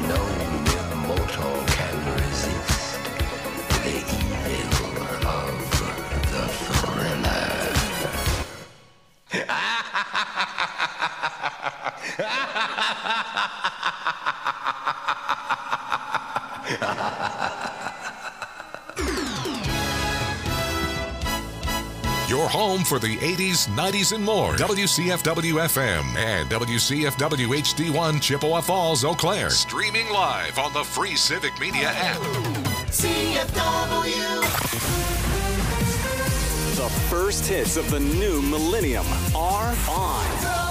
no mortal can resist the evil of the thriller. Your home for the 80s, 90s, and more. WCFW-FM and WCFW HD1 Chippewa Falls, Eau Claire. Streaming live on the free Civic Media app. CFW. The first hits of the new millennium are on.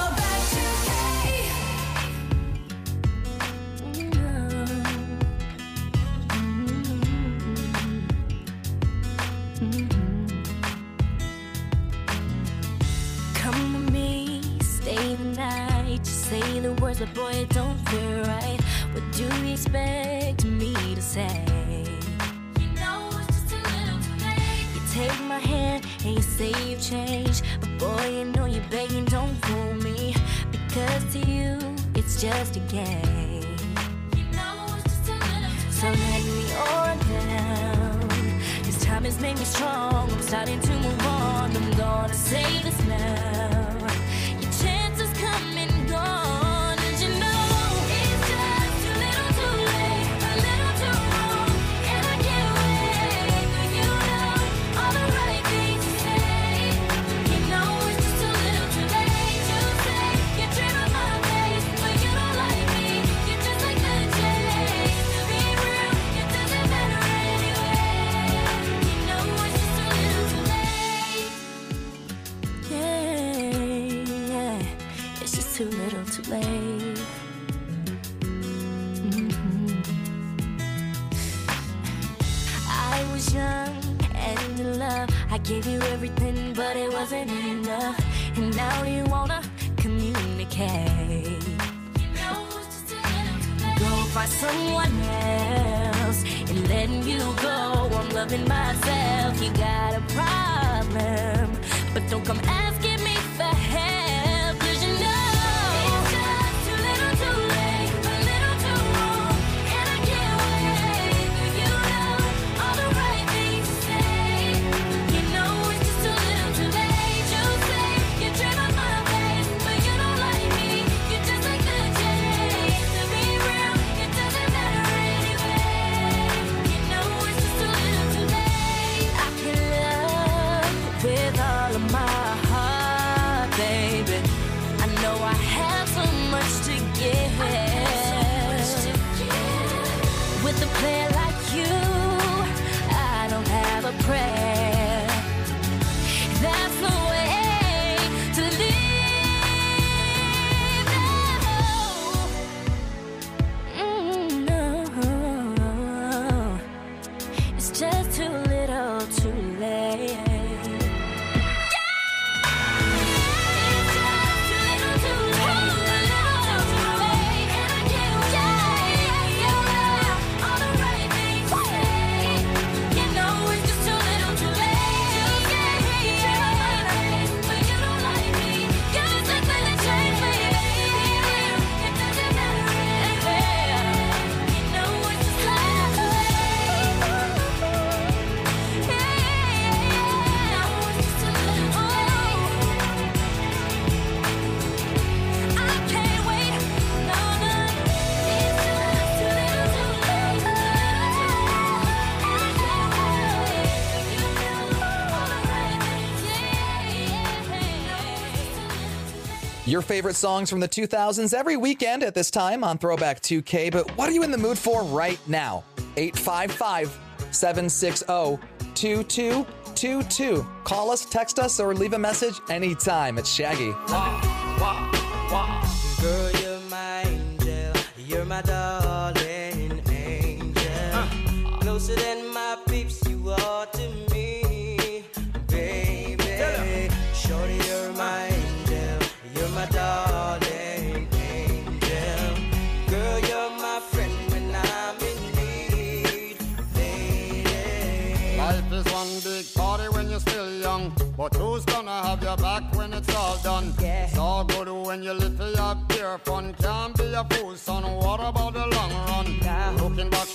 Say the words, but boy, it don't feel right. What do you expect me to say? You know it's just a little too late. You take my hand and you say you've changed, but boy, you know you're begging, don't fool me. Because to you, it's just a game. You know it's just a little too so late. Let me on down. This time has made me strong. I'm starting to move on. I'm gonna say this now. Your chances come and go. Too little, too late. I was young and in love. I gave you everything, but it wasn't enough. And now you wanna communicate. You know it's just a little too late. Go find someone else and letting you go. I'm loving myself. You got a problem, but don't come asking me for help. With a player like you, I don't have a prayer. That's the way to live. No, it's just too little, too late. Your favorite songs from the 2000s every weekend at this time on Throwback 2K. But what are you in the mood for right now? 855-760-2222. Call us, text us, or leave a message anytime. It's Shaggy. Girl, you're my angel. You're my darling angel. Closer than my peeps, you are to me, baby. Shorty, you're my angel. You're my darling angel. Girl, you're my friend when I'm in need, lady. Life is one big party when you're still young, but who's gonna have your back when it's all done? Yeah. It's all good when you live for your pure fun. Can't be a fool, son. What about the long run?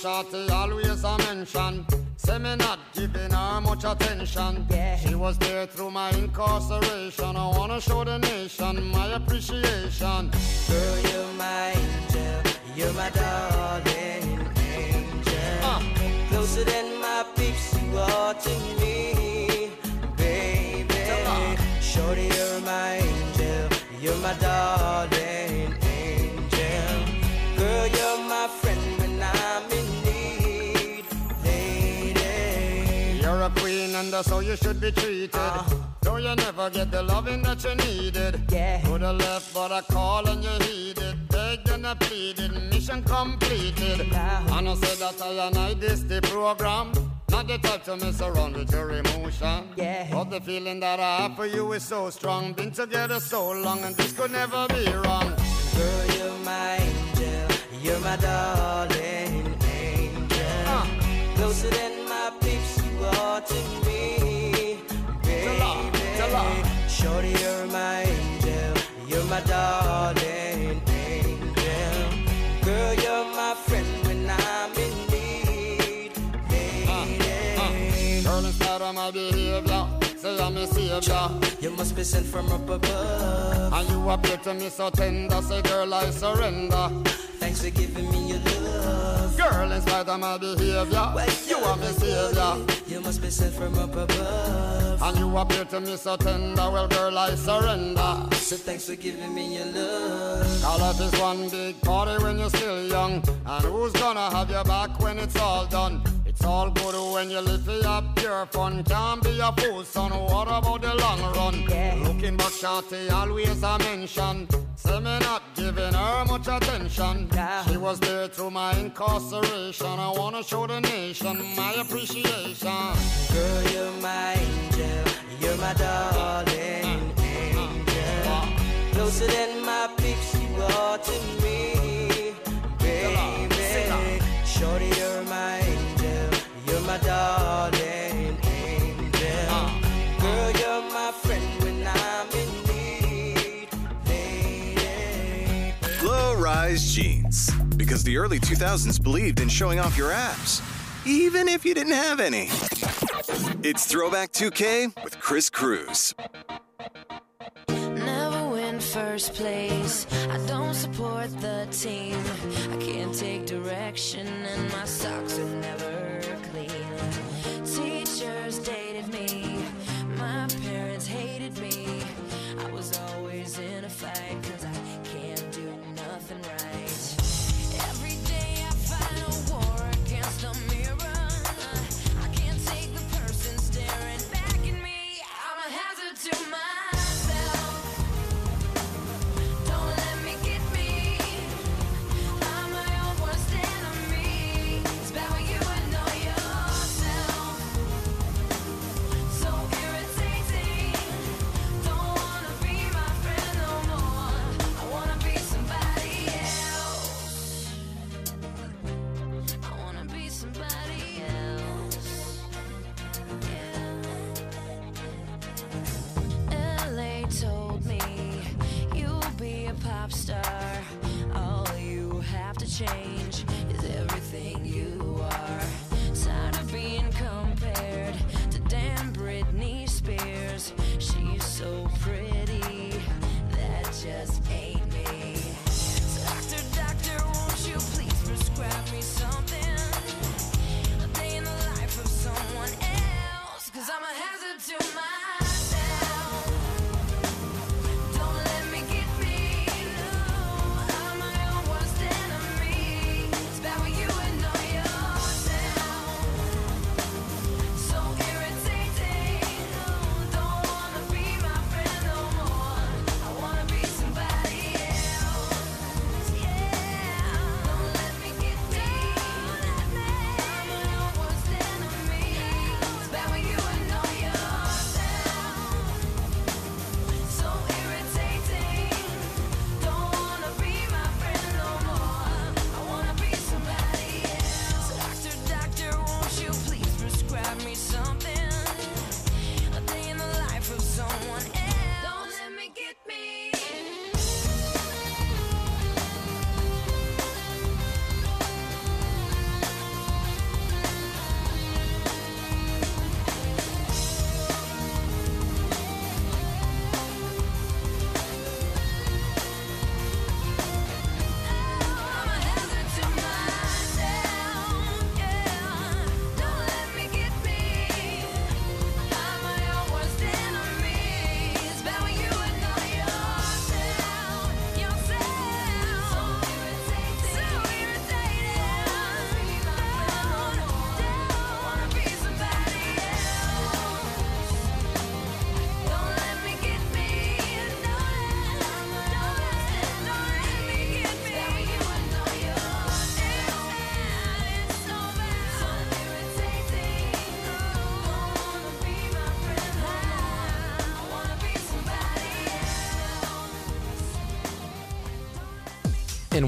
shorty always a mention. Say me not giving her much attention. Yeah. She was there through my incarceration. I wanna show the nation my appreciation. Girl, you're my angel, you're my darling angel. Closer than my peeps, you are to me, baby. Shorty, you're my angel, you're my darling angel. Girl, you're my friend when I'm in need, lady. You're a queen and that's how you should be treated. Though you never get the loving that you needed. Yeah. Could have left but I called and you heeded. Begged and I pleaded, mission completed. And I said that I this the program. Not the type to mess around with your emotion. Yeah. But the feeling that I have for you is so strong. Been together so long and this could never be wrong. Girl, you're my angel, you're my darling angel. Closer than my peeps, you are to me, baby. Shorty, you're my angel, you're my darling angel. Girl, you're my friend when I'm in need, lady. Girl, in spite of my behavior, say I'm a savior. You must be sent from up above. And you appear to me so tender. Say girl, I surrender. Thanks for giving me your love. Girl, in spite of my behavior, you are my savior. You must be sent from up above. And you appear to me so tender. Well, girl, I surrender. So thanks for giving me your love. Our life is one big party when you're still young. And who's gonna have your back when it's all done? It's all good when you live for your pure fun. Can't be a fool, son. What about the long run? Yeah. Looking back, shorty, always a mention. Say me not giving her much attention. Yeah. She was there through my incarceration. I wanna show the nation my appreciation. Girl, you're my angel, you're my darling angel. Closer than my peeps, you are to me, baby. Shorty, you're my angel, you're my darling angel. Girl, you're my friend when I'm in need, lady. Low-rise jeans. Because the early 2000s believed in showing off your abs, even if you didn't have any. It's Throwback 2K with Chris Cruz. Never win first place. I don't support the team. I can't take direction, and my socks are never clean. Teachers dated me. My parents hated me. I was always in a fight, 'cause I can't do nothing right. Every day I fight a war against a mirror. I can't take the person staring back at me. I'm a hazard to myself. Don't let me get me. I'm my own worst enemy. It's bad when you would know yourself. So irritating. Don't wanna be my friend no more. I wanna be somebody else. I wanna be somebody else. Yeah. LA told me you'll be a pop star. All you have to change is everything you are. Tired of being compared to damn Britney Spears. She's so pretty, that just ain't me. So doctor, won't you please prescribe me something? A day in the life of someone else, 'cause I'm a hazard to myself. Don't let me get me, no. I'm my own worst enemy. It's bad when you would know yourself.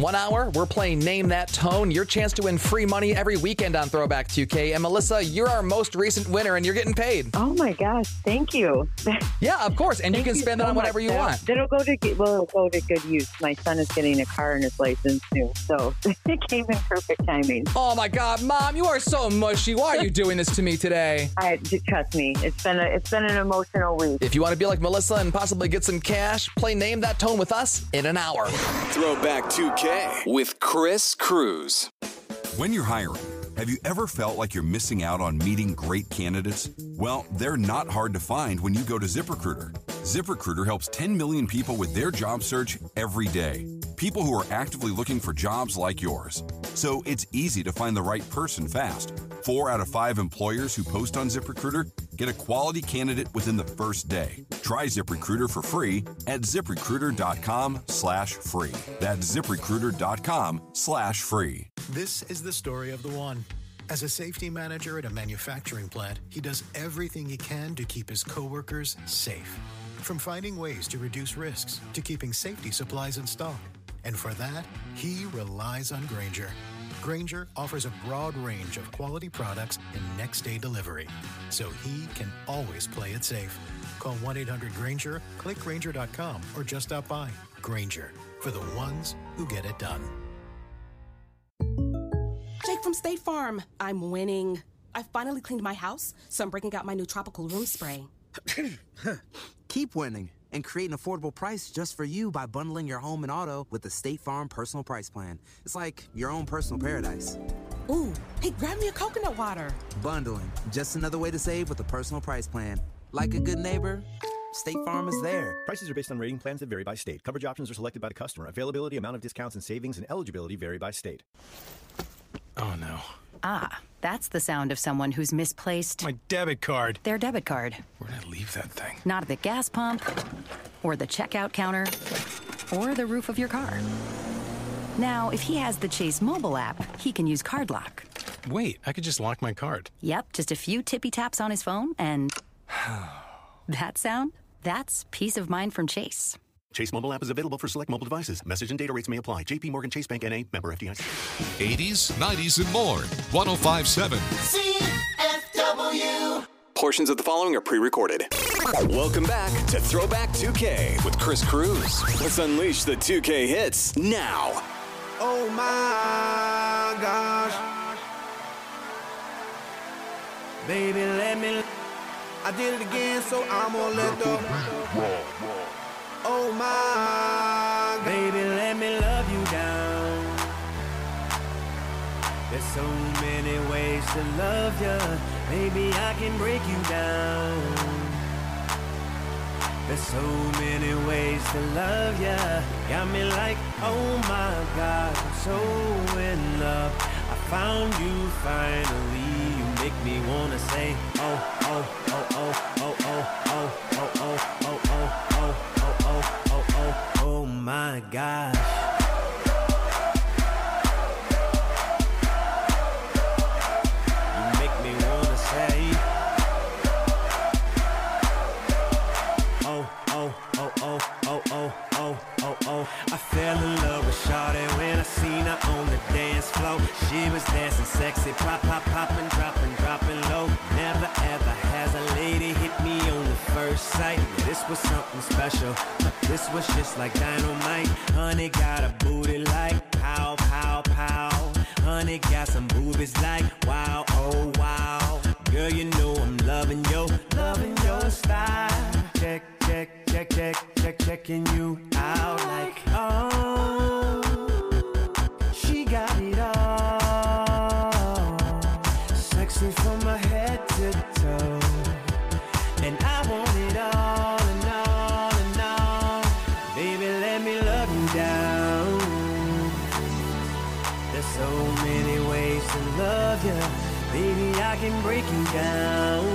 1 hour, we're playing Name That Tone. Your chance to win free money every weekend on Throwback 2K. And Melissa, you're our most recent winner, and you're getting paid. Oh my gosh, thank you. Yeah, of course. And you can spend it on whatever you want. It'll go to good use. My son is getting a car and his license soon, so it came in perfect timing. Oh my God, Mom, you are so mushy. Why are you doing this to me today? Trust me, it's been an emotional week. If you want to be like Melissa and possibly get some cash, play Name That Tone with us in an hour. Throwback 2K with Chris Cruz. When you're hiring, have you ever felt like you're missing out on meeting great candidates? Well, they're not hard to find when you go to ZipRecruiter. ZipRecruiter helps 10 million people with their job search every day. People who are actively looking for jobs like yours. So it's easy to find the right person fast. 4 out of 5 employers who post on ZipRecruiter get a quality candidate within the first day. Try ZipRecruiter for free at ZipRecruiter.com/free. That's ZipRecruiter.com/free. This is the story of the one. As a safety manager at a manufacturing plant, he does everything he can to keep his coworkers safe. From finding ways to reduce risks to keeping safety supplies in stock. And for that, he relies on Grainger. Grainger offers a broad range of quality products and next-day delivery, so he can always play it safe. Call 1-800-GRAINGER, click Grainger.com, or just stop by. Grainger, for the ones who get it done. Jake from State Farm. I'm winning. I finally cleaned my house, so I'm breaking out my new tropical room spray. Keep winning and create an affordable price just for you by bundling your home and auto with the State Farm Personal Price Plan. It's like your own personal paradise. Ooh, hey, grab me a coconut water. Bundling, just another way to save with a personal price plan. Like a good neighbor, State Farm is there. Prices are based on rating plans that vary by state. Coverage options are selected by the customer. Availability, amount of discounts and savings, and eligibility vary by state. Oh, no. Ah, that's the sound of someone who's misplaced my debit card. Their debit card. Where'd I leave that thing? Not at the gas pump, or the checkout counter, or the roof of your car. Now, if he has the Chase mobile app, he can use Card Lock. Wait, I could just lock my card. Yep, just a few tippy taps on his phone, and that sound? That's peace of mind from Chase. Chase mobile app is available for select mobile devices. Message and data rates may apply. J.P. Morgan Chase Bank N.A. Member FDIC. 80s, 90s, and more. 105.7 CFW. Portions of the following are pre-recorded. Welcome back to Throwback 2K with Chris Cruz. Let's unleash the 2K hits now. Oh my gosh. Baby, let me. I did it again, so I'm gonna let the. Oh my, baby, let me love you down. There's so many ways to love you. Maybe I can break you down. There's so many ways to love you. Got me like, oh my God, I'm so in love. I found you finally. You make me wanna say, oh, oh, oh, oh, oh, oh, oh, oh, oh, oh, oh, oh. Oh my gosh. You make me wanna say, oh, oh, oh, oh, oh, oh, oh, oh, oh. I fell in love with Shawty when I seen her on the dance floor. She was dancing sexy, pop, pop, popping, dropping low. Never ever has a lady hit me on the first sight. This was something special. This was just like dynamite. Honey got a booty like pow, pow, pow. Honey got some boobies like wow, oh wow. Girl, you know I'm loving your style. Check, check, check, check, check, checking you out like oh. She got it all. Sexy from my head to toe. And I want it all and all and all. Baby, let me love you down. There's so many ways to love you. Baby, I can break you down.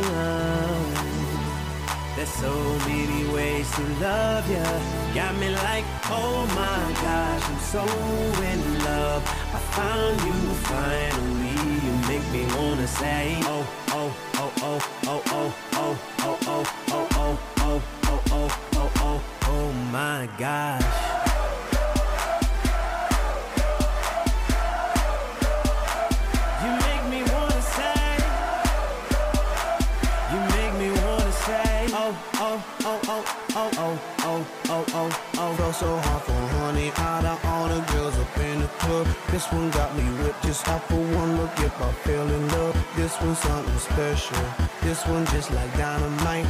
There's so many ways to love you. Got me like, oh my gosh, I'm so in love. I found you finally. You make me wanna say, oh, oh, oh, oh, oh, oh, oh, oh, oh, oh, oh, oh, oh, oh, oh, oh, oh my gosh. This one got me whipped just off of one look. If I fell in love, this one's something special. This one just like dynamite.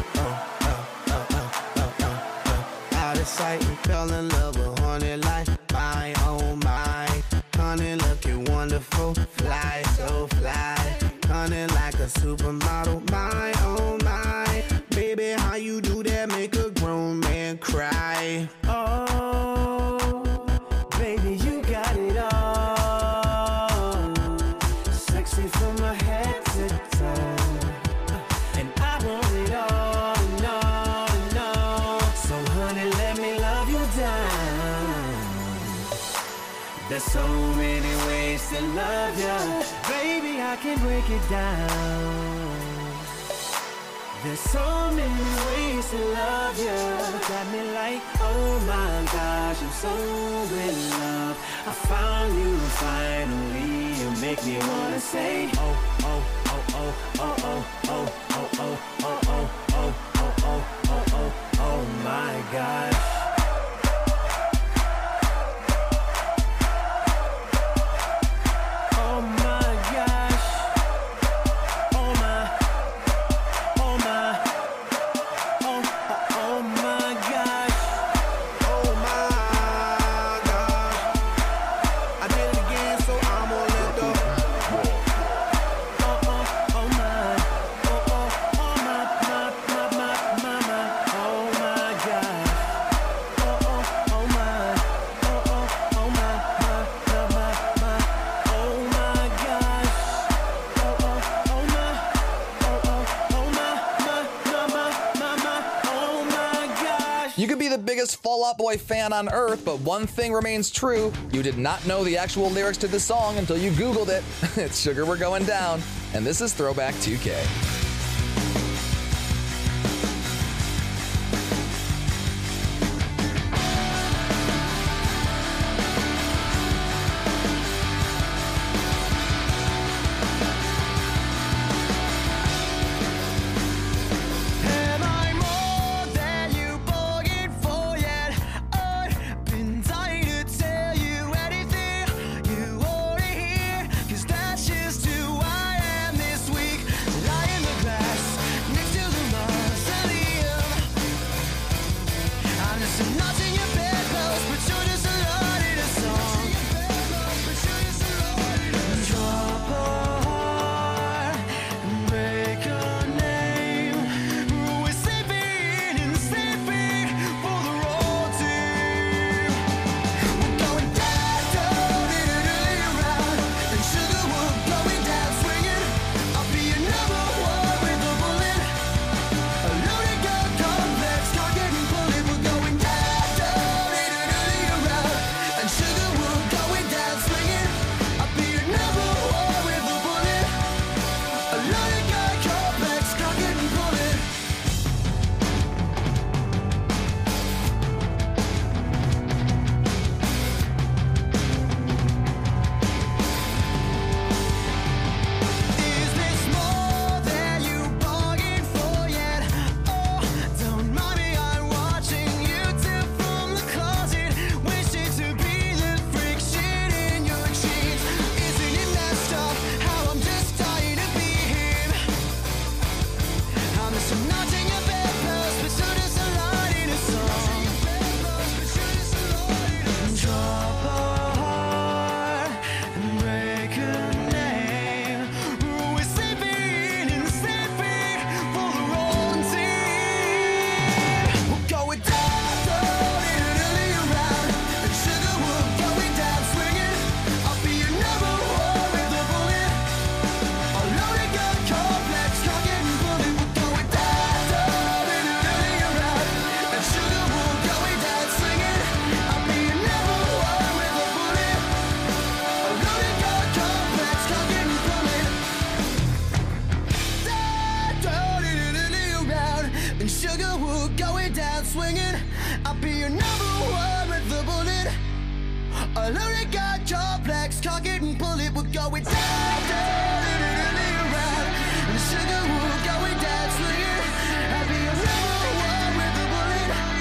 Out of sight and fell in love with honey like my, oh my. Honey looking wonderful, fly, so fly. Honey like a supermodel, my, oh my. Baby, how you do that make a grown man cry? Oh, baby, you got it all. Sexy from my head to toe. And I want it all and all and all. So honey, let me love you down. There's so many ways to love you. Baby, I can break it down. There's so many ways to love you. Got me like, oh my gosh, I'm so in love. I found you finally. You make me wanna say, oh, oh, oh, oh, oh, oh, oh, oh, oh, oh, oh, oh, oh, oh, oh, oh, oh my gosh. You could be the biggest Fall Out Boy fan on earth, but one thing remains true. You did not know the actual lyrics to this song until you Googled it. It's Sugar We're Going Down, and this is Throwback 2K.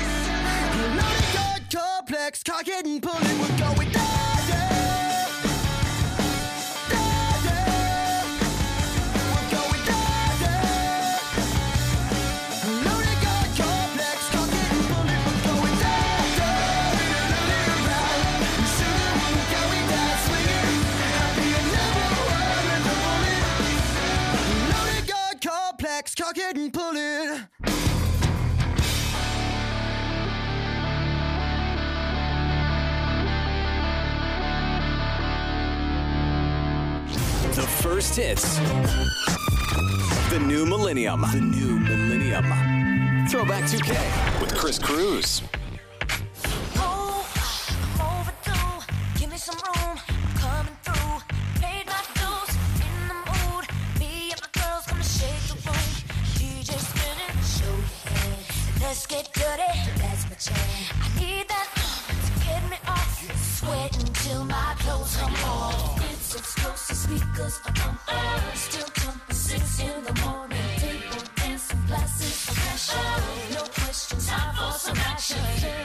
Cock it and pull it, we're going down, yeah. cock it and pull it. The first hits. The new millennium. The new millennium. Throwback 2K with Chris Cruz. Give me some room, coming through. Paid my dues, in the mood. Me and my girls gonna shake the room. DJ spinning, show your head. Let's get dirty, that's my jam. I need that to get me off. Sweating till my clothes come off. It's explosive speakers on. Still jumping 6 in the morning. People dancing, glasses of passion. No questions, time for some action.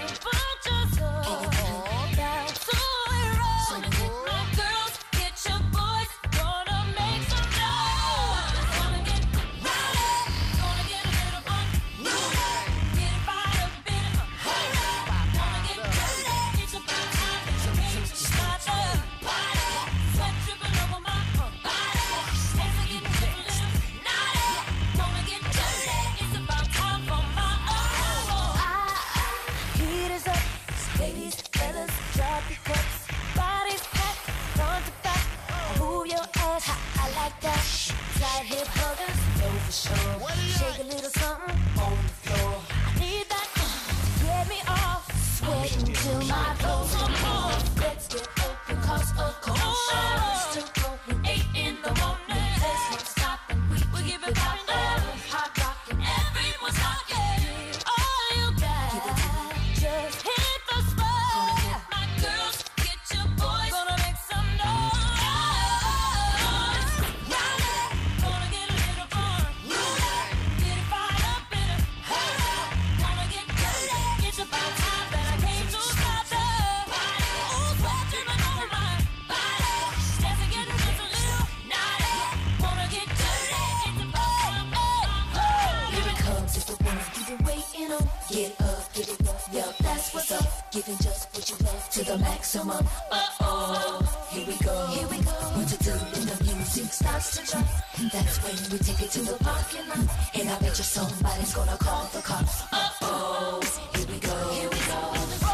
Shake a little something on the floor. I need that to get me off. Sweating till my clothes come off. Let's get open, cause a commotion. Still going 8 in the morning. There's no stopping. We give it power. Hot rockin', everyone's rockin'. All you got, just hit the spot. My girls, get your boys. Gonna make some noise. Gonna get a little fun. Get up, get it rough, yup, that's what's up. Giving just what you love to the maximum. Here we go, here we go. What to do when the music starts to jump? That's when we take it to the parking lot. And I bet you somebody's gonna call the cops. Here we go, here we go.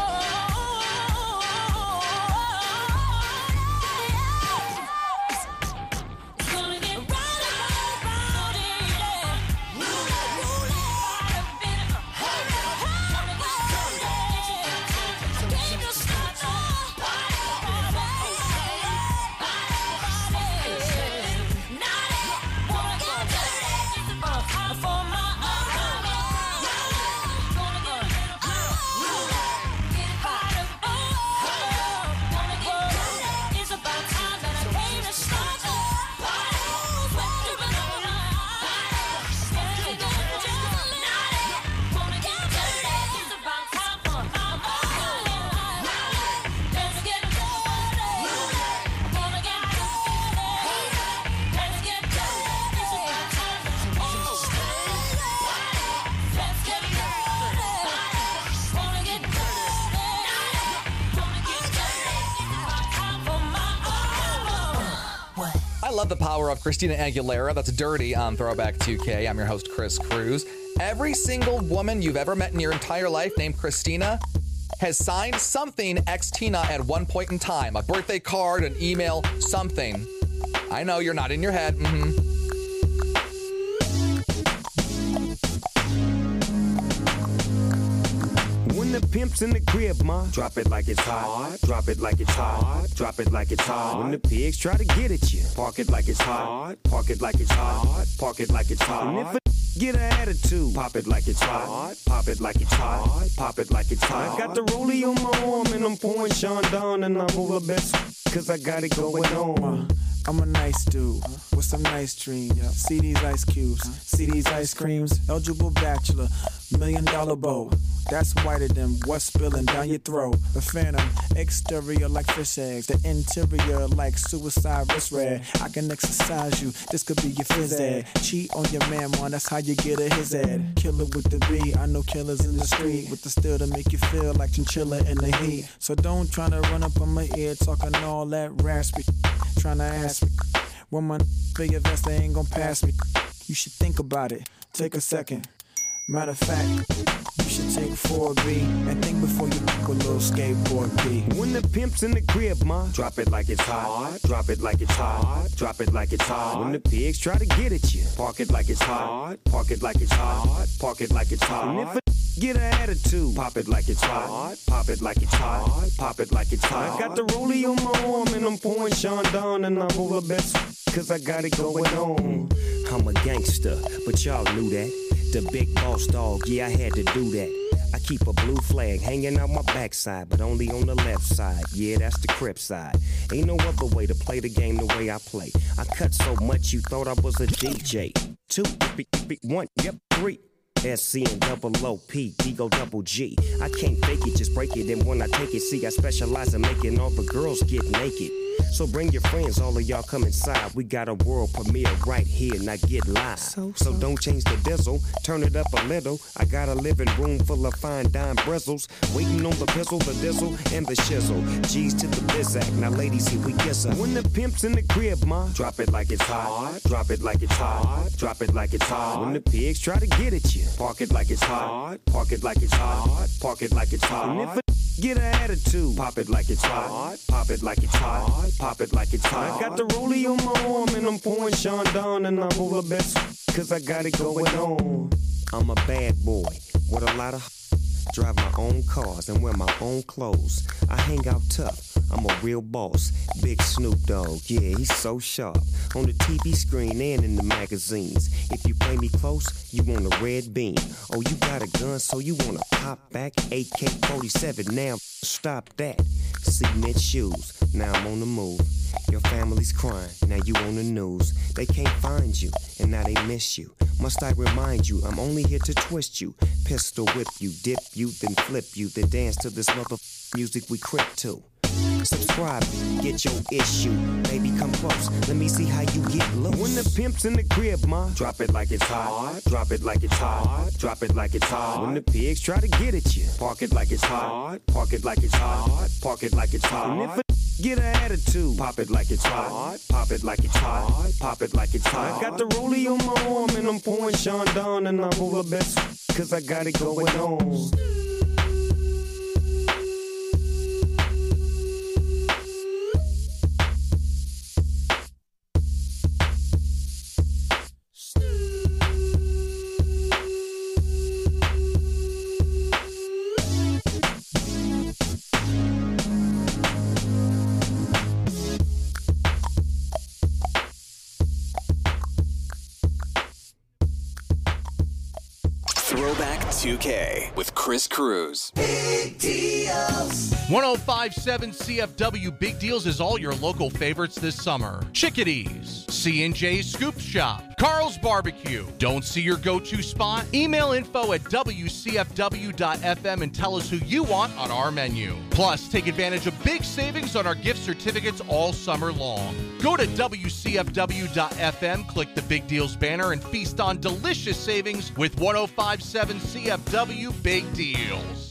I love the power of Christina Aguilera. That's Dirty on Throwback 2K. I'm your host, Chris Cruz. Every single woman you've ever met in your entire life named Christina has signed something ex-Tina at one point in time. A birthday card, an email, something. I know you're not in your head. When the pimp's in the crib, ma, drop it like it's hot. Drop it like it's hot. Drop it like it's hot. When the pigs try to get at you, park it like it's hot. Park it like it's hot. Park it like it's hot. And if a get an attitude, pop it like it's hot. Pop it like it's hot. Pop it like it's hot. I got the rollie on my arm and I'm pouring Sean down and I'm all the best cause I got it going on. I'm a nice dude with some nice dreams. See these ice cubes, see these ice creams. Eligible bachelor, $1 million bow. That's whiter than what's spilling down your throat. The phantom, exterior like fish eggs. The interior like suicide wrist red. I can exercise you, this could be your phys ed. Cheat on your man, man, that's how you get a his ed. Killer with the B, I know killers in the street. With the steel to make you feel like chinchilla in the heat. So don't try to run up on my ear talking all that raspy. Trying to ask me when my big vest, they ain't gon' pass me. You should think about it. Take a second. Matter of fact, you should take 4B and think before you pick a little skateboard B. When the pimp's in the crib, ma, drop it like it's hot. Drop it like it's hot. Drop it like it's hot. When the pigs try to get at you, park it like it's hot. Park it like it's hot. Park it like it's hot. And if a get an attitude, pop it like it's hot. Pop it like it's hot. Pop it like it's hot. I got the rollie on my arm and I'm pouring Sean down and I'm all the best cause I got it going on. I'm a gangster, but y'all knew that. The big boss dog, yeah, I had to do that. I keep a blue flag hanging out my backside, but only on the left side. Yeah, that's the Crip side. Ain't no other way to play the game the way I play. I cut so much you thought I was a DJ. 2, 1, yep, 3. SC and double OP, D-Go double G. I can't fake it, just break it. And when I take it, see, I specialize in making all the girls get naked. So bring your friends, all of y'all come inside. We got a world premiere right here, now get live. So don't change the diesel, turn it up a little. I got a living room full of fine dime bristles. Waiting on the pistol, the diesel, and the shizzle. G's to the bizac, now ladies, here we kiss her. When the pimp's in the crib, ma, drop it like it's hot. Drop it like it's hot. Drop it like it's hot. When the pigs try to get at you, park it like it's hot. Park it like it's hot. Park it like it's hot. And if a get an attitude, pop it like it's hot. Pop it like it's hot. Pop it like it's hot. I got the rollie on my arm and I'm pouring Sean down and I'm all the best cause I got it going on. I'm a bad boy with a lot of drive my own cars and wear my own clothes. I hang out tough. I'm a real boss. Big Snoop Dogg, yeah, he's so sharp. On the TV screen and in the magazines. If you play me close, you want a red beam. Oh, you got a gun, so you want to pop back? AK-47, now stop that. Cement shoes, now I'm on the move. Your family's crying, now you on the news. They can't find you, and now they miss you. Must I remind you, I'm only here to twist you. Pistol whip you, dip you, then flip you. Then dance to this music we crip to. Subscribe, get your issue. Baby, come close, let me see how you get loose. When the pimp's in the crib, ma, drop it like it's hot. Drop it like it's hot. Drop it like it's hot. When the pigs try to get at you, park it like it's hot. Park it like it's hot. Park it like it's hot. And if a get an attitude, pop it like it's hot. Pop it like it's hot. Pop it like it's hot. I got the rollie on my arm and I'm pouring Sean down and I'm all the best cause I got it going on. Throwback 2K with Chris Cruz. Big deals. 105.7 CFW Big Deals is all your local favorites this summer. Chickadees, C&J Scoop Shop, Carl's Barbecue. Don't see your go-to spot? Email info at WCFW.FM and tell us who you want on our menu. Plus, take advantage of big savings on our gift certificates all summer long. Go to WCFW.FM, click the Big Deals banner, and feast on delicious savings with 105.7 CFW Big Deals.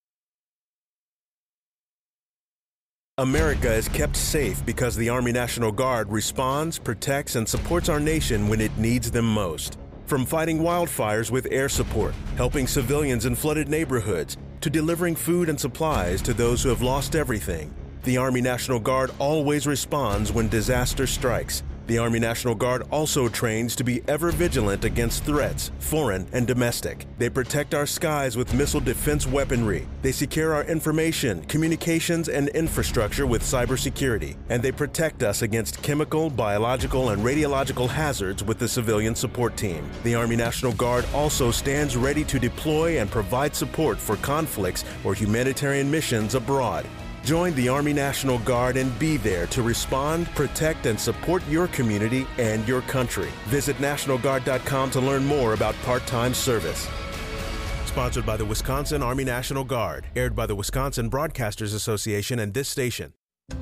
America is kept safe because the Army National Guard responds, protects, and supports our nation when it needs them most. From fighting wildfires with air support, helping civilians in flooded neighborhoods, to delivering food and supplies to those who have lost everything, the Army National Guard always responds when disaster strikes. The Army National Guard also trains to be ever vigilant against threats, foreign and domestic. They protect our skies with missile defense weaponry. They secure our information, communications, and infrastructure with cybersecurity. And they protect us against chemical, biological, and radiological hazards with the civilian support team. The Army National Guard also stands ready to deploy and provide support for conflicts or humanitarian missions abroad. Join the Army National Guard and be there to respond, protect, and support your community and your country. Visit NationalGuard.com to learn more about part-time service. Sponsored by the Wisconsin Army National Guard. Aired by the Wisconsin Broadcasters Association and this station.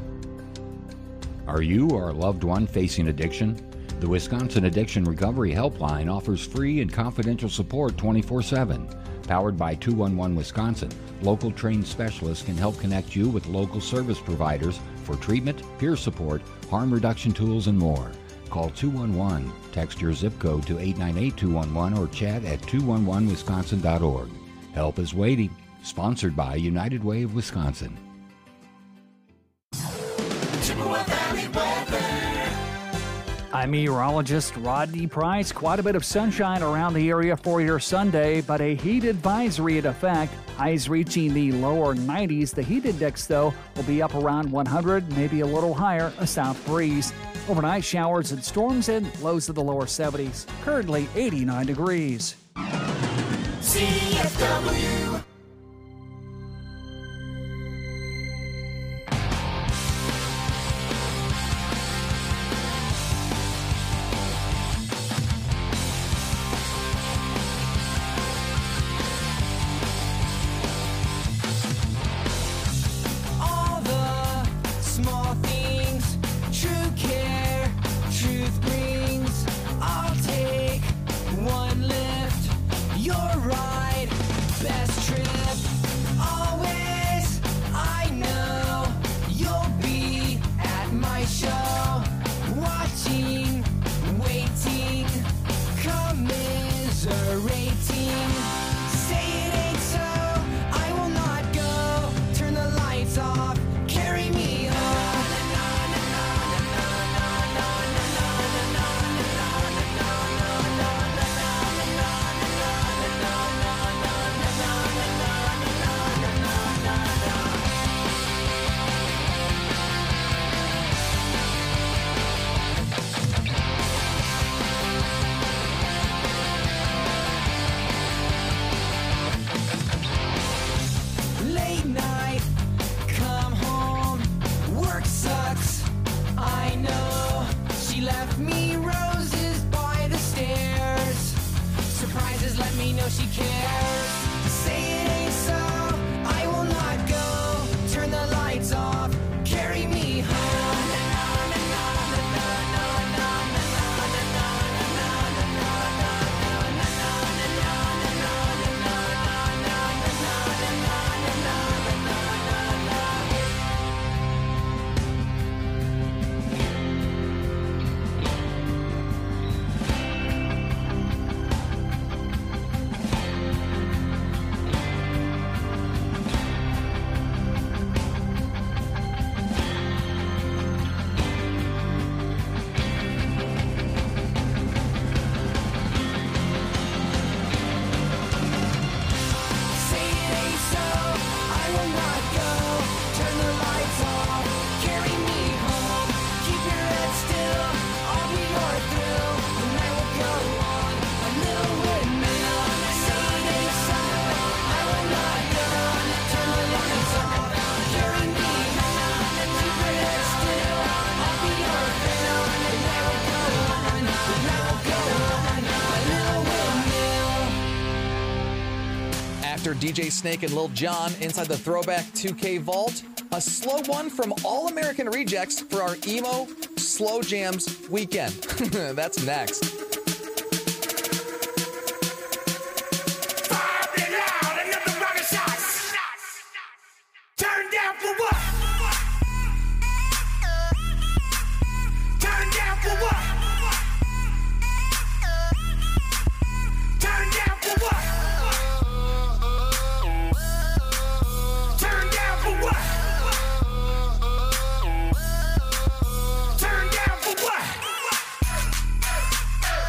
Are you or a loved one facing addiction? The Wisconsin Addiction Recovery Helpline offers free and confidential support 24/7. Powered by 211 Wisconsin, local trained specialists can help connect you with local service providers for treatment, peer support, harm reduction tools, and more. Call 211, text your zip code to 898-211, or chat at 211wisconsin.org. Help is waiting. Sponsored by United Way of Wisconsin. Chippewa Valley weather. I'm meteorologist Rodney Price. Quite a bit of sunshine around the area for your Sunday, but a heat advisory in effect. Highs reaching the lower 90s. The heat index, though, will be up around 100, maybe a little higher, a south breeze. Overnight showers and storms and lows of the lower 70s. Currently 89 degrees. CFW. DJ Snake and Lil Jon inside the Throwback 2K vault. A slow one from All American Rejects for our emo slow jams weekend. That's next. Turn down for what? Turn down for what? Turn down for what? Turn down for what? Turn down for what?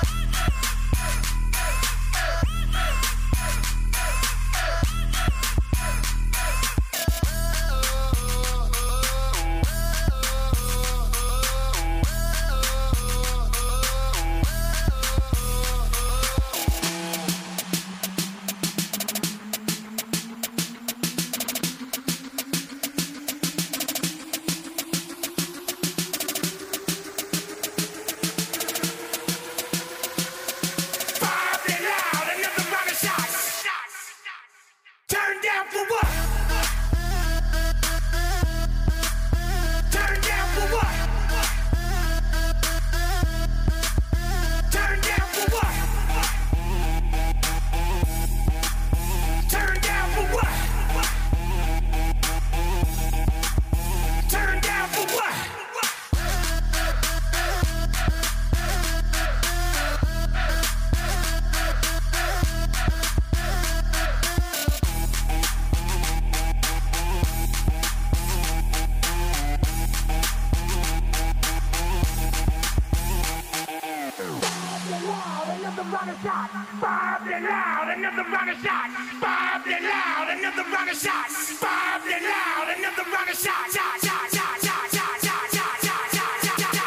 rocket shot. Bobbed and loud, another rocket shot. Bobbed and loud, another rocket shot. Bobbed and loud, another rocket shot. Shot, shot, shot, shot, shot, shot, shot, shot, shot,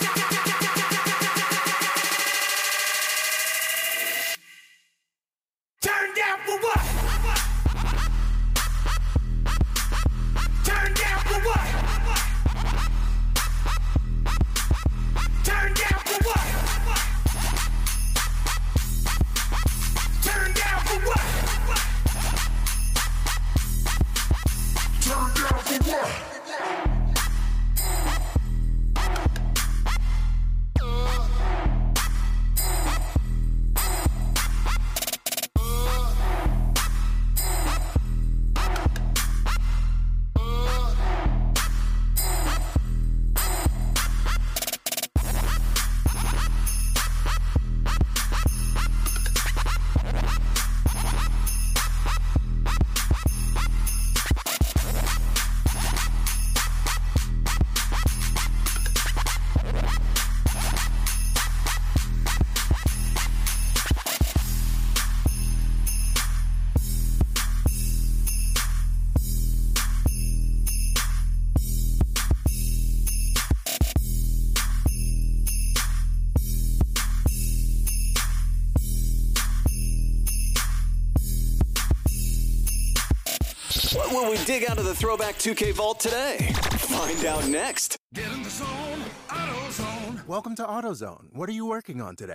shot. Turn down for what? Turn down for what? Turn down for what? Turn down for what? Turn down for what? What will we dig out of the Throwback 2K vault today? Find out next. Get in the zone, AutoZone. Welcome to AutoZone. What are you working on today?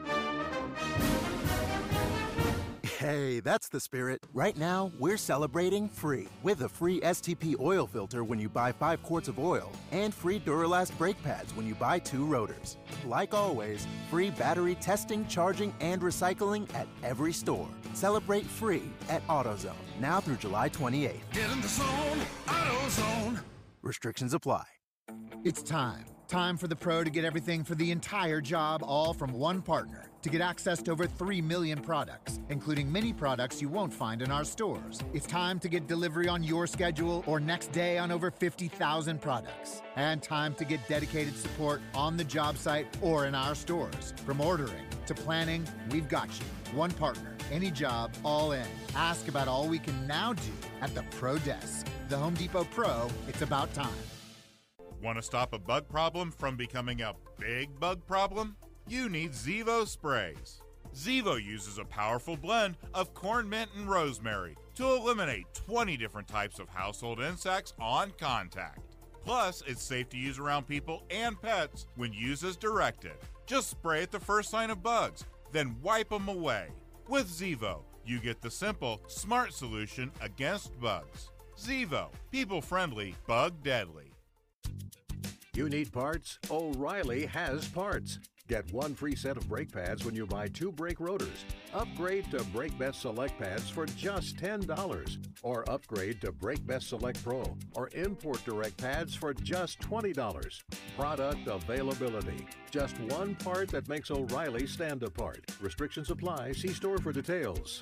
Hey, that's the spirit. Right now, we're celebrating free with a free STP oil filter when you buy 5 quarts of oil and free Duralast brake pads when you buy 2 rotors. Like always, free battery testing, charging, and recycling at every store. Celebrate free at AutoZone, now through July 28th. Get in the zone, AutoZone. Restrictions apply. It's time. Time for the pro to get everything for the entire job, all from one partner. To get access to over 3 million products, including many products you won't find in our stores. It's time to get delivery on your schedule or next day on over 50,000 products. And time to get dedicated support on the job site or in our stores. From ordering to planning, we've got you. One partner, any job, all in. Ask about all we can now do at the Pro Desk. The Home Depot Pro, it's about time. Want to stop a bug problem from becoming a big bug problem? You need Zevo sprays. Zevo uses a powerful blend of corn mint and rosemary to eliminate 20 different types of household insects on contact. Plus, it's safe to use around people and pets when used as directed. Just spray at the first sign of bugs, then wipe them away. With Zevo, you get the simple, smart solution against bugs. Zevo, people-friendly, bug-deadly. You need parts? O'Reilly has parts. Get 1 free set of brake pads when you buy 2 brake rotors. Upgrade to Brake Best Select pads for just $10. Or upgrade to Brake Best Select Pro or Import Direct pads for just $20. Product availability. Just one part that makes O'Reilly stand apart. Restrictions apply. See store for details.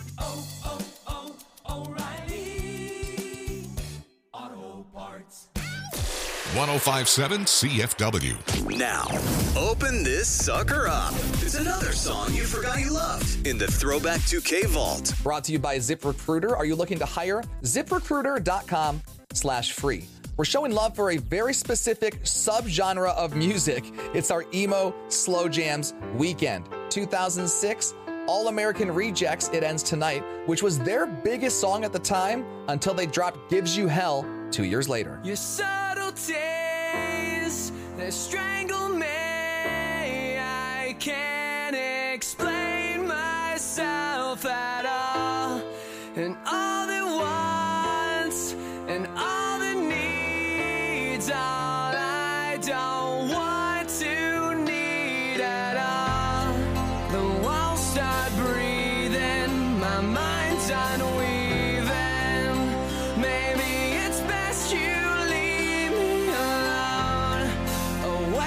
O'Reilly Auto Parts. 1057 CFW. Now, open this sucker up. There's another song you forgot you loved in the Throwback 2K vault. Brought to you by ZipRecruiter. Are you looking to hire? ZipRecruiter.com/free. We're showing love for a very specific subgenre of music. It's our emo slow jams weekend. 2006, All American Rejects, It Ends Tonight, which was their biggest song at the time until they dropped Gives You Hell 2 years later. Your subtleties, they strangle me. I can't explain myself at all. And all the wants and all the needs, all I don't want to need at all. The walls start breathing, my mind's unweaving. Maybe it's best you leave me alone, away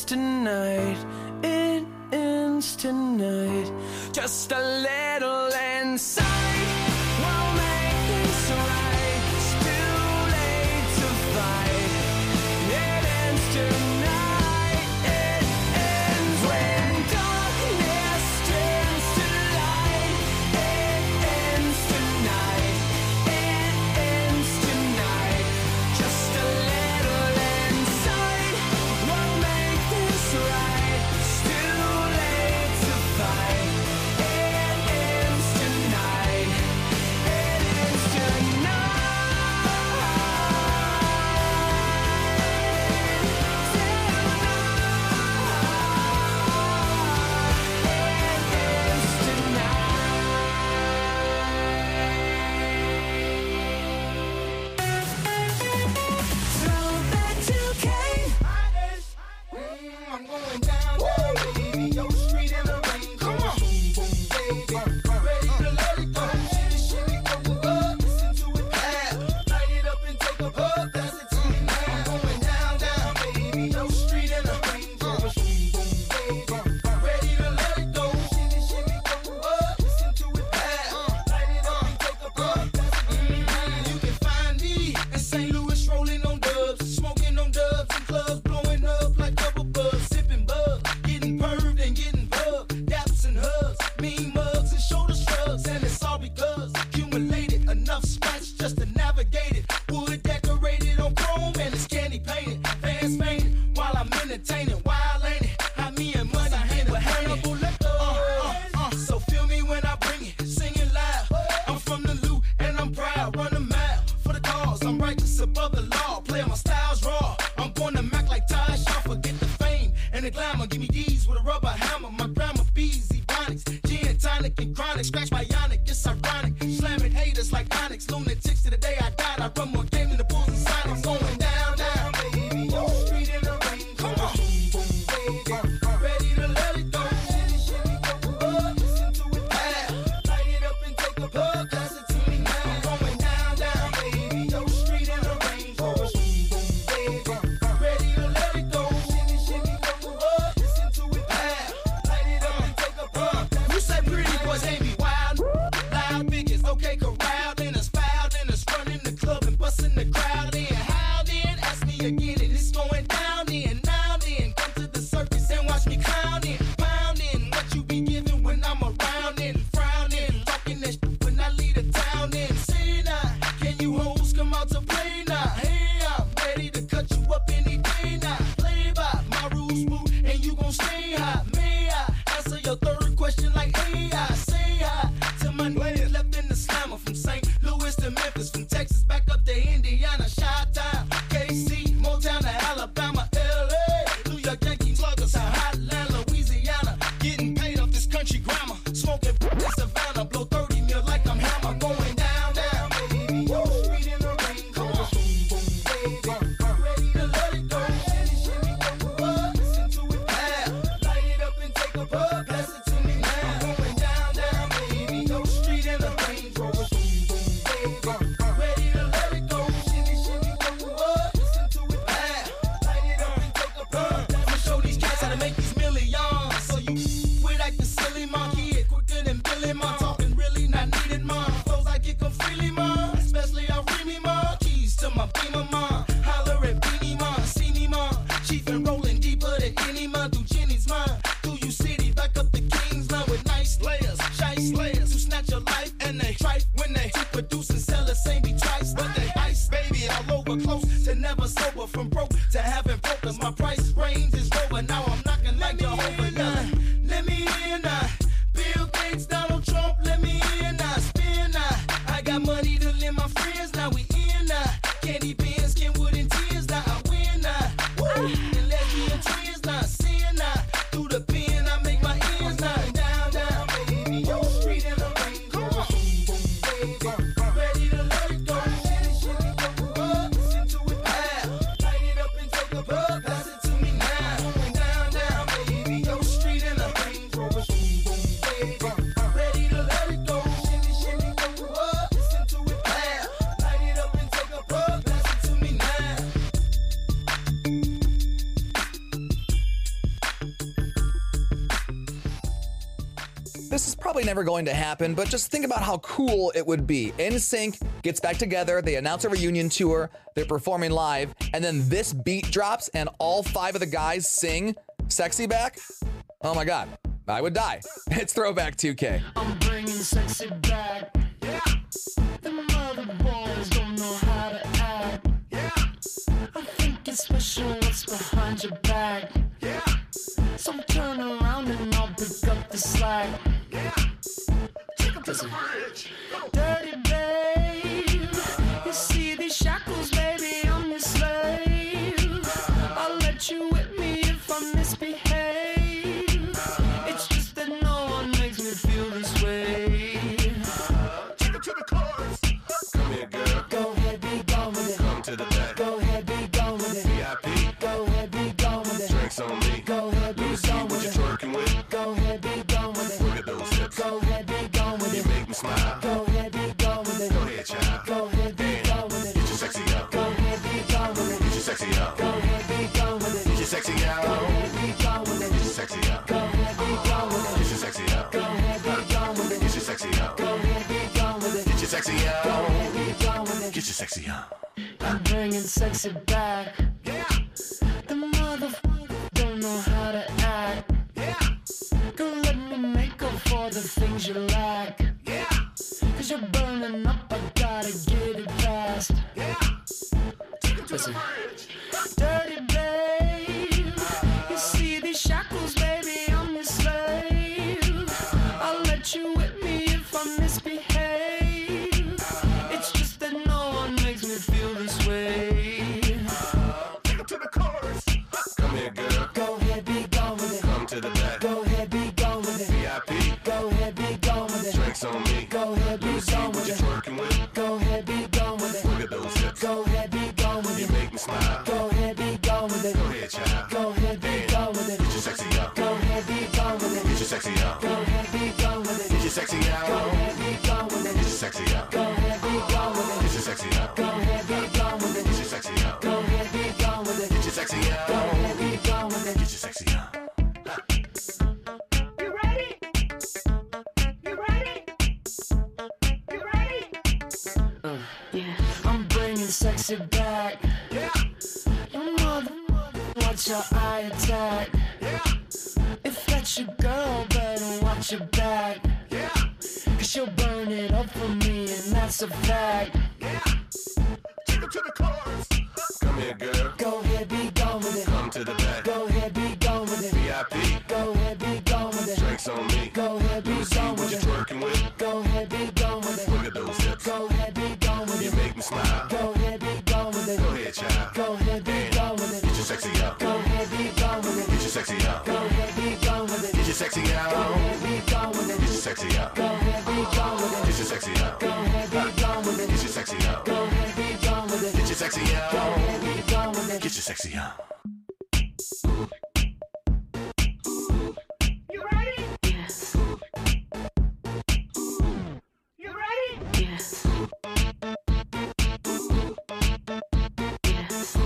tonight. It ends tonight. Just a little insight will make this right. It's too late to fight. It ends tonight. It ends when darkness turns to light. It ends tonight. It ends tonight. Just a little insight will make this right. It's too late to fight. It ends tonight. It ends tonight. Throwback 2K. I'm going down, down, baby. Your street in the rain. Come on. Boom, boom, baby. Ready to let it go. Shimmy, shimmy, go up. Listen to it clap. Light it up and take a puff. Pass it to me now. I'm going down, down, baby. Your street in the rain. Boom, boom, baby. Ready to let it go. Shimmy, shimmy, go up. Listen to it clap. Light it up and take a puff. Pass it to me now. You can find me in St. Louis rolling on dubs, smoking on dubs in clubs, blowing up like bubble buzz, sipping bug, getting perved and getting pubbed, daps and hugs, mean mugs and shoulder shrugs, and it's all because accumulated enough scratch just to navigate it. Wood decorated on chrome and it's candy painted, fans fainted while I'm entertaining. Wild ain't it? How me and money handle Hannibal Lecter. So feel me when I bring it, singing loud. I'm from the loot and I'm proud, run a mile for the cause. I'm righteous above the law, playing my styles raw. I'm going to Mac like Ty Shaw, forget the fame and the glamour. Give me D's with a rubber hammer. My grandma bees, ebonics, gin, tonic, and chronic. Scratch bionic, it's ironic. Slamming haters like Onyx, lunatics to the day I died. I run more game than the Bulls and Sonics. I'm going down, down, baby. Your street in the rain. Come on. Boom, baby. Ready to let it go. Shimmy, shimmy, go up. Listen to it clap. Light it up and take a puff. Pass it to me now. I'm going down, down, baby. Your street in the rain. Boom, baby. Ready to let it go. Shimmy, shimmy, go up. Listen to it clap. Light it up and take a puff. You say pretty boys ain't be wild. Loud biggest, okay, corralled in us, fouled in us, running the club and busting the crowd in. How then? Ask me again, and it's going down in. Now then, come to the circus and watch me clowning, pounding what you be giving when I'm around and frowning, talking that shit when I leave the town in. See now, can you hoes come out to play now? Hey, I'm ready to cut you up any day now. Play by my rules, boo, and you gon' stay high. May I answer your third question like AI? Say hi to my niggas left in the slammer from St. Louis to Memphis, from Texas back up to Indiana, Chi-Town, KC, Motown to Alabama, LA, New York Yankees, sluggers, Hotland, Louisiana, getting paid off this country grammar, smoking in Savannah, blow 30 mil like I'm Hammer, going down, down, baby. Your street in the rain. Come on. Boom, baby. Ready to let it go. Shimmy, shimmy, go up. Listen to it clap. Light it up and take a puff. Pass it to me now. I'm going down, down, baby. Your street in the rain. Boom, baby. Ready to let it go. Shimmy, shimmy, go up. Listen to it clap. Light it up and take a puff. I'ma show these cats how to make these millions. So you quit acting silly, monkey. It quicker than Billy, man. Talking really not needed, man. Flows I get come freely, man. Especially I free me, man. Keys to my beamer, man. Holler at Beanie, man. See me, man. Chief and rolling deeper than any man. Through Jenny's mind. Through you city, back up the Kingsland with nice layers. Shy slayers who snatch your life and they tripe when they produce and sell the same be twice. But they ice, baby, all over close to never sober. From broke to having broke. 'Cause my price range is lower. Now I'm knocking like Jehovah. Let me in now. Bill Gates, Donald Trump, let me in now. Spin now. I got money to lend my friends. Now we in now. Candy beans, Kenwood and tears. Now I win now. Woo! And lesbian twins now. Sin now. Through the pen, I make my ends now. Down, down, baby. Your street in the rain. Come on. Boom, baby. Ready to let it go. Shimmy, shimmy, go up. Listen to it clap. Light it up and take a puff. Pass it to me now. Going down, down, baby. Your street in the rain. Boom, baby. Ready to let it go. Shimmy, shimmy, go up. Listen to it clap. Light it up and take a puff. Pass it to me now. this is probably never going to happen, but just think about how cool it would be. NSYNC gets back together, they announce a reunion tour, they're performing live, and then this beat drops and all 5 of the guys sing Sexy Back. Oh my God, I would die. It's Throwback 2K. I'm bringing sexy back. Yeah. The mother boys don't know how to act. Yeah. I think it's special what's behind your back. Yeah. So turn around and I'll pick up the slack. Yeah. Take them to the bridge. Dirty babe. You see these shackles, baby, I'm your slave. I'll let you whip me if I misbehave. It's just that no one makes me feel this way. Take it to the chorus. Come here, girl. Go ahead, be gone with it. Come to the back. Go ahead, be gone with it. VIP. Go ahead, be gone with it. Drinks on me. Go ahead, be gone with it. Twerking with. Go ahead, be gone with it. Look at those hips. Go ahead, be gone with it. You make me smile. Go ahead, be gone with it. Go ahead, child. Go ahead, be gone with it. Get your sexy out. Go ahead, be gone with it. Get your sexy out. Go ahead, be gone with it. Get your sexy out. Go ahead, be gone with it. Get your sexy out. Go ahead, be gone with it. Get your sexy out. Go ahead, be gone with it. Get your sexy out. Go ahead, be gone with it. Get your sexy out. Go ahead, be gone with it. Get your sexy out. I'm bringing sexy back. Yeah. The motherfuckers don't know how to act. Yeah. Don't let me make up for the things you lack. Yeah. Cause you're burning up, I gotta get it fast. Yeah. Take it to the bridge. Dirty babe. You see these shackles, baby, I'm your slave. I'll let you whip me if I misbehave. It's just that no one makes me feel this way. Take it to the chorus. Come here, girl. Go ahead, be gone with it. Come to the back. Go ahead, be gone with it. VIP. Go ahead, be gone with it. Drinks on me. Go ahead, be gone with it. Twerking with. Go ahead, be gone with it. Look at those hips. Go ahead, be gone with it. You make me smile. Go ahead, be gone with it. Go ahead, child. Go ahead, be gone with it. Get your sexy out. Go ahead, be gone with it. Get your sexy out. Go ahead, be gone with it. Get your sexy out. Go ahead, be gone with it. Get your sexy out. Go ahead, be gone with it. Get your sexy out. Go ahead, be gone with it. Get your sexy out. Go ahead, be gone with it. Get your sexy out. Go ahead, be gone with it. Get your sexy out. You ready? You ready? You ready? Yeah. I'm bringing sexy back. Yeah. Your mother, watch your eye attack. Yeah. If that's your girl, better watch your back. Yeah. Cause she'll burn it up for me, and that's a fact. Yeah. Take it to the chorus. Come here, girl. Go ahead, be gone with it. Come to the back. Go ahead, be gone with it. VIP. Go ahead, be gone with it. Drinks on me. Go ahead, be gone with it. Twerking with. Go ahead, be gone with it. Look at those hips. Go ahead, be gone with it. You make me smile. Go ahead, be gone with it. Go ahead, child. Go ahead, be gone with it. Get your sexy out. Go ahead, be gone with it. Get your sexy out. Go ahead, be gone with it. Get your sexy out. Go ahead, be gone with it. Get your sexy out. Go ahead, be gone with it. Get your sexy out. Go ahead, be gone with it. Get your sexy out. Go ahead, be gone with it. Get your sexy out. Go ahead, be gone with it. Get your sexy out. You ready? Yes. You ready? Yes. Yes.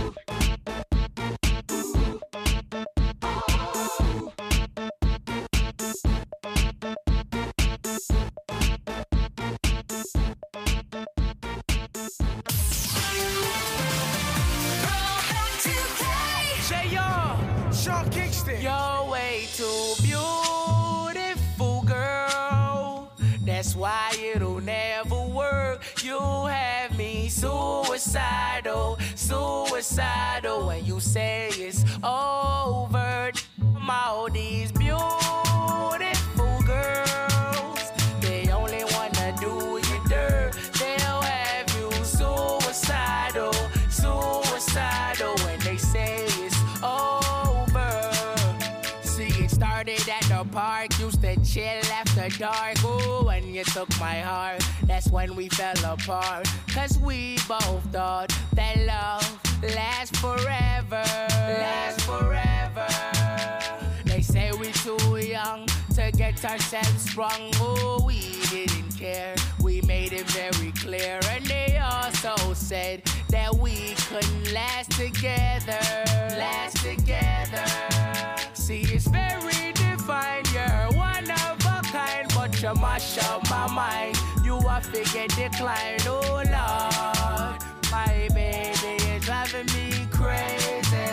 Sean Kingston. You're way too beautiful, girl. That's why it'll never work. You have me suicidal, suicidal. When you say it's over, all these beautiful girls, they only wanna do you dirt. They'll have you suicidal, suicidal. When they say it's over. See, it started at the park, used to chill after dark. Ooh, when you took my heart, that's when we fell apart. Cause we both thought that love lasts forever. Lasts forever. They say we too young to get ourselves sprung. Oh, we didn't care. We made it very clear. And they also said that we couldn't last together. Last together. See, it's very divine. You're one of a kind, but you mash up my mind. You a figure decline, oh Lord. My baby is driving me crazy.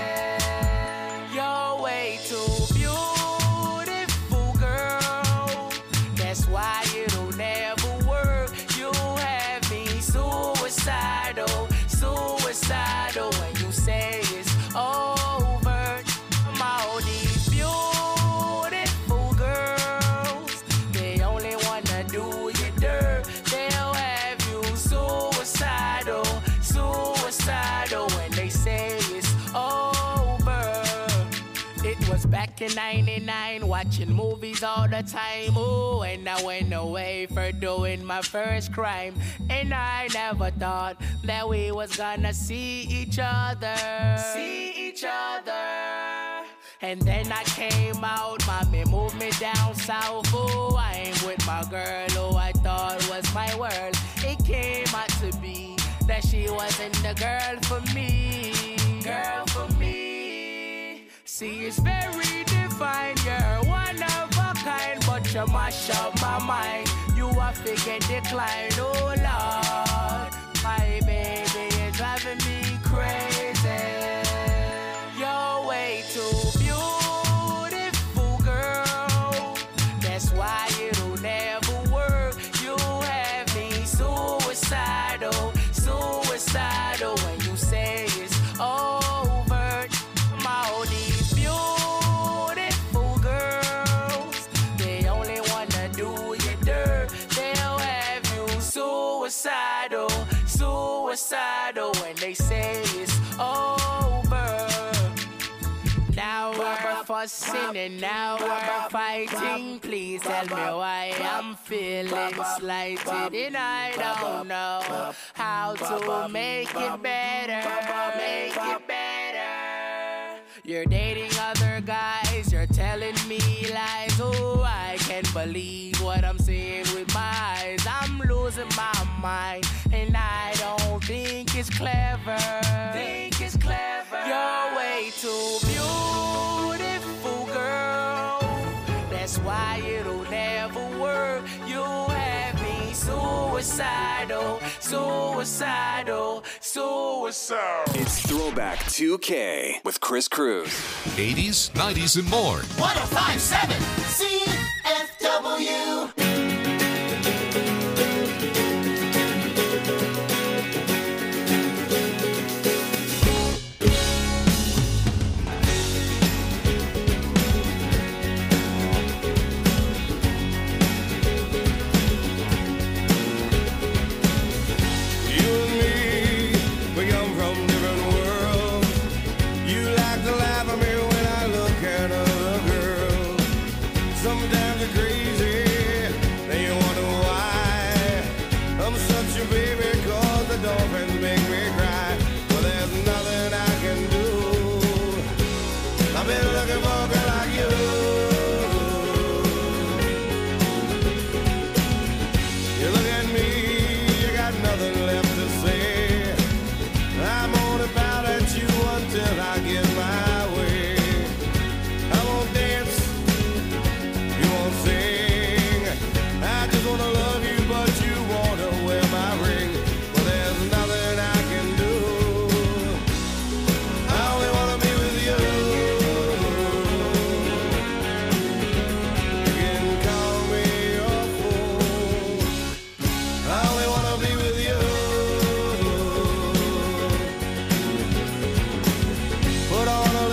You're way too beautiful, girl. That's why it'll never work. You have me suicidal, suicidal when you say it's over. All these beautiful girls, they only wanna do you dirt. They'll have you suicidal, suicidal when they say it's over. It was back in 99, watching movies all the time. Oh, and I went away for doing my first crime. And I never thought that we was gonna see each other. See each other. And then I came out, mommy moved me down south. Oh, I ain't with my girl who I thought was my world. It came out to be that she wasn't the girl for me. Girl for me. See, it's very divine, you're one of a kind, but you mash up my mind. You a figure decline, oh Lord. My baby is driving me crazy. You're way too beautiful, girl. That's why it'll never work. You have me suicidal, suicidal when you say it's over. All these beautiful girls, they only wanna do you dirt. They'll have you suicidal, suicidal when they say it's over. Now we're fussing and now we're fighting. Please tell me why I'm feeling slighted, and I don't know how to make it better. Make it better. You're dating other guys, you're telling me lies. Oh, I can't believe what I'm seeing with my eyes. I'm losing my mind, and I don't think it's clever. Think it's clever. You're way too beautiful, girl. That's why it'll never work. You have me suicidal, suicidal, suicidal. It's Throwback 2K with Chris Cruz. 80s, 90s, and more. 1057 CFW. Put on a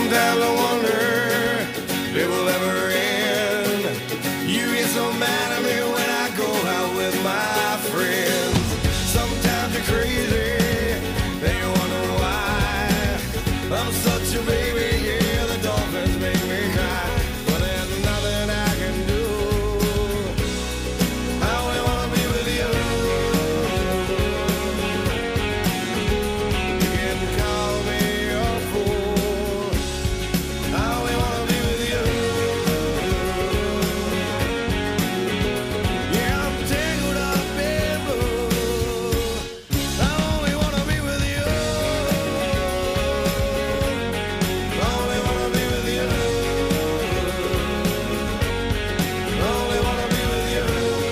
Sometimes I wonder if it will ever end. You get so mad at me when I go out with my friends. Sometimes you're crazy, then you wonder why. I'm such a baby, yeah, the dolphins make me cry. But there's nothing I can do. I only wanna be with you. You can call me a fool. I only wanna be with you. Yeah, I'm tangled up in blue. I only wanna be with you. I only wanna be with you. I only wanna be with you.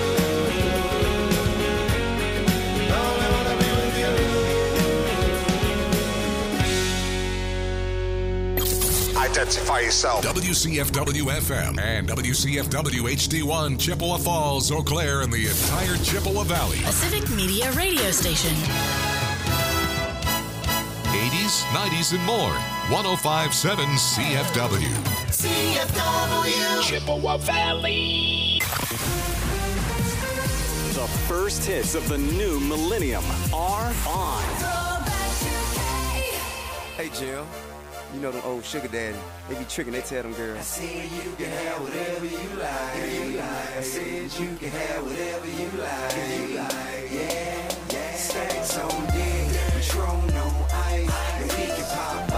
I only wanna be with you. Identify yourself. WCFW FM and WCFW HD1 Chippewa Falls, Eau Claire, and the entire Chippewa Valley. A civic media radio station. 80s, 90s, and more. 1057 CFW. CFW. Chippewa Valley. The first hits of the new millennium are on. Hey, Jill. You know them old sugar daddy. They be tricking, they tell them girls. I said you can have whatever you like. I said you can have whatever you like. Yeah, yeah. Stacks on deck, Patron on ice, and we can pop